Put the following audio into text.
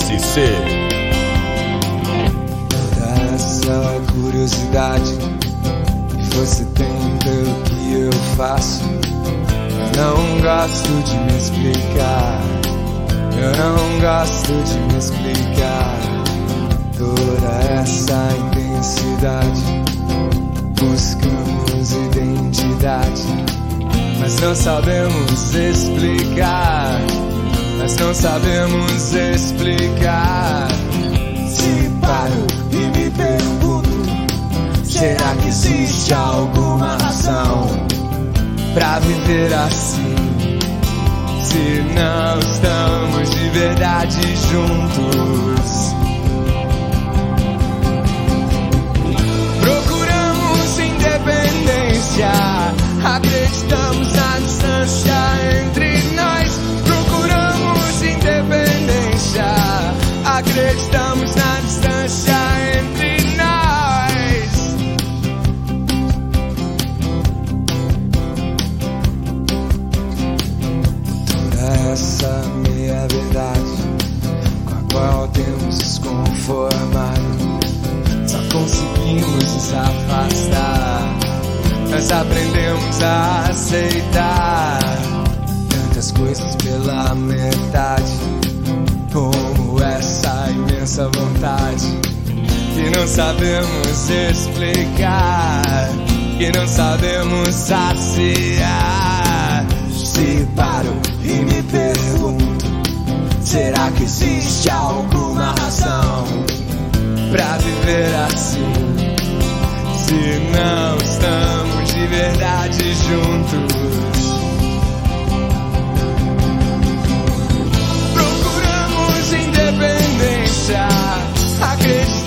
SC. Toda essa curiosidade que você tem pelo que eu faço, eu não gosto de me explicar. Eu não gosto de me explicar. Toda essa intensidade, buscamos identidade, mas não sabemos explicar. Mas não sabemos explicar. Se paro e me pergunto, será que existe alguma razão pra viver assim? Se não estamos de verdade juntos, procuramos independência, acreditamos na distância entre nós. Procuramos independência, acreditamos na distância entre nós. Toda essa meia verdade com a qual temos nos conformado, só conseguimos nos afastar. Nós aprendemos a aceitar tantas coisas pela metade, como essa imensa vontade que não sabemos explicar, que não sabemos saciar. Se paro e me pergunto, será que existe alguma razão pra viver assim? Se não estamos de verdade juntos, procuramos independência, acreditamos